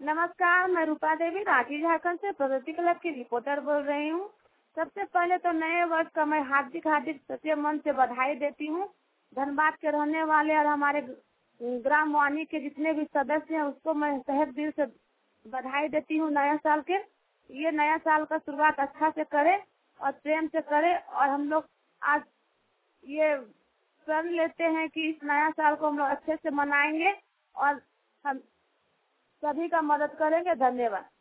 नमस्कार, मैं रूपा देवी रांची झारखंड से प्रगति क्लब की रिपोर्टर बोल रही हूँ। सबसे पहले तो नए वर्ष का मैं हार्दिक सच्चे मन से बधाई देती हूँ। धनबाद के रहने वाले और हमारे ग्राम वाणी के जितने भी सदस्य हैं उसको मैं तहे दिल से बधाई देती हूँ नया साल के। ये नया साल का शुरुआत अच्छा से करे और प्रेम से करे और हम लोग आज ये प्रण लेते हैं कि इस नया साल को हम लोग अच्छे से मनाएंगे और हम सभी का मदद करेंगे। धन्यवाद।